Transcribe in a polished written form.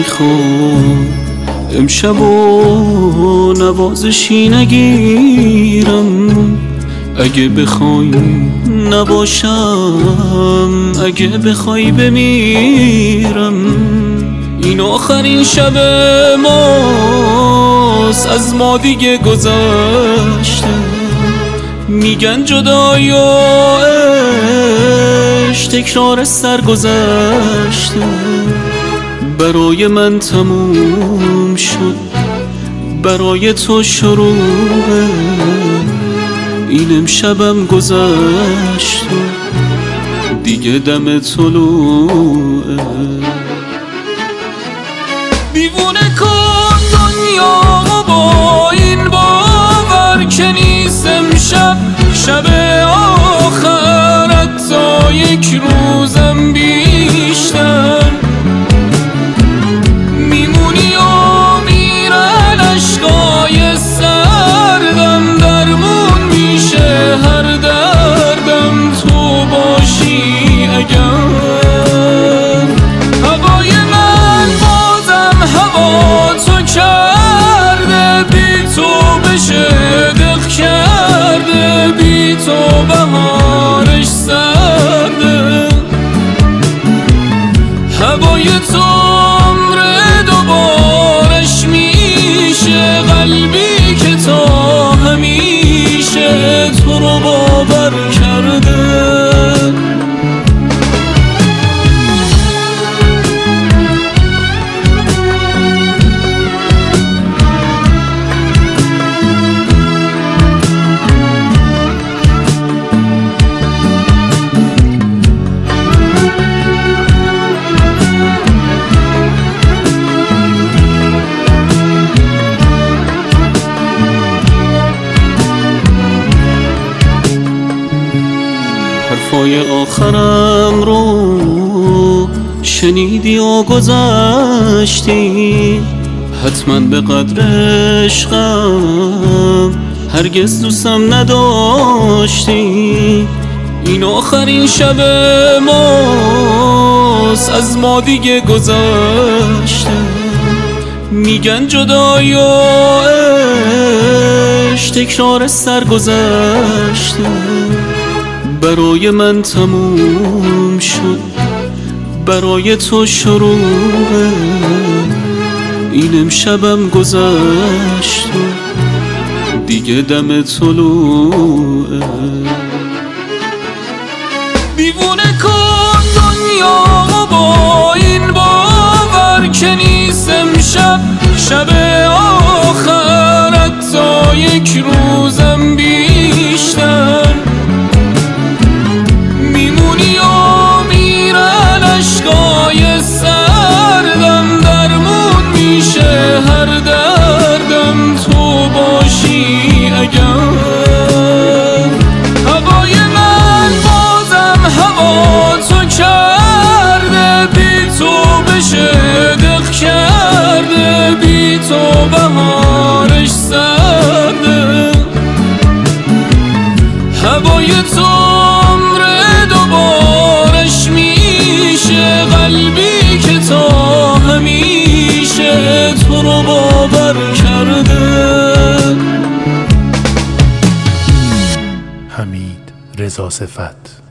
میخوام امشب و نوازشی نگیرم. اگه بخوای نباشم، اگه بخوای بمیرم. این آخرین شب ماست، از ما دیگه گذشته. میگن جدایی و عشق تکرار سرگذشته. برای من تموم شد، برای تو شروعه. این امشبم گذشت و دیگه دم طلوعه. دیوونه کن دنیا با این باور که نیست امشب شب آخر، حتی یک روزم بیشتر. میمونی و میرن عشقای سردم، درمون میشه هر دردم تو باشی. اگر هوای من بازم هوا تو کرده، بی تو بشه دق کرده، بی تو بهارش سرده. هوای تو عمر دوبارش میشه، قلبی که تا همیشه تو رو باور کرده. حرفای آخرم رو شنیدی و گذشتی، حتما به قدر عشقم هرگز دوستم نداشتی. این آخرین شب ماست، از ما دیگه گذشته. میگن جدایی و عشق تکرار سرگذشته. برای من تموم شد، برای تو شروعه. این امشبم گذشت و دیگه دم طلوعه. دیوونه کن دنیا با این باور که نیست امشب شب آخر، حتی یک روزم بیشتر. میمونی و میرن عشقای سردم، درمون میشه هر دردم تو باشی. اگر هوای من بازم هوا تو کرده، بی تو بشه دق کرده، بی تو بهارش سرده. هوای تو عمر دوبارش میشه، قلبی که تا همیشه تو رو باور کرده. حمید رضا صفت.